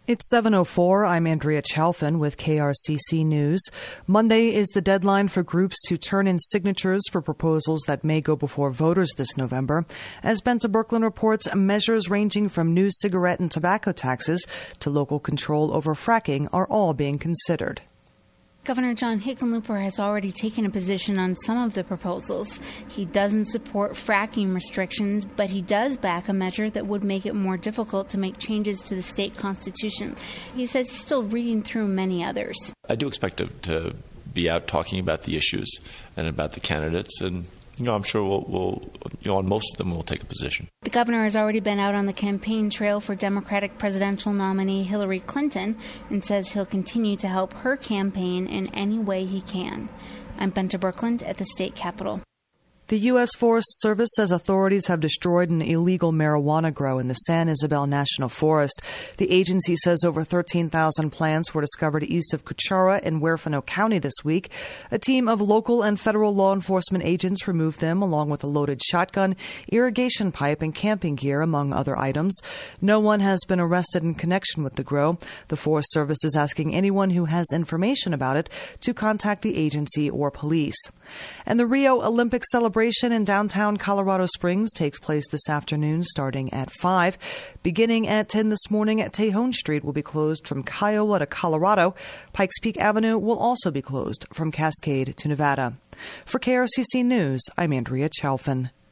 It's 7:04. I'm Andrea Chalfin with KRCC News. Monday is the deadline for groups to turn in signatures for proposals that may go before voters this November. As Benta Brooklyn reports, measures ranging from new cigarette and tobacco taxes to local control over fracking are all being considered. Governor John Hickenlooper has already taken a position on some of the proposals. He doesn't support fracking restrictions, but he does back a measure that would make it more difficult to make changes to the state constitution. He says he's still reading through many others. I do expect to be out talking about the issues and about the candidates, and I'm sure we'll on most of them we'll take a position. The governor has already been out on the campaign trail for Democratic presidential nominee Hillary Clinton and says he'll continue to help her campaign in any way he can. I'm Benta Brooklyn at the state capitol. The U.S. Forest Service says authorities have destroyed an illegal marijuana grow in the San Isabel National Forest. The agency says over 13,000 plants were discovered east of Cuchara in Huerfano County this week. A team of local and federal law enforcement agents removed them, along with a loaded shotgun, irrigation pipe, and camping gear, among other items. No one has been arrested in connection with the grow. The Forest Service is asking anyone who has information about it to contact the agency or police. And the Rio Olympic celebration in downtown Colorado Springs takes place this afternoon starting at 5. Beginning at 10 this morning, Tejon Street will be closed from Kiowa to Colorado. Pikes Peak Avenue will also be closed from Cascade to Nevada. For KRCC News, I'm Andrea Chalfin.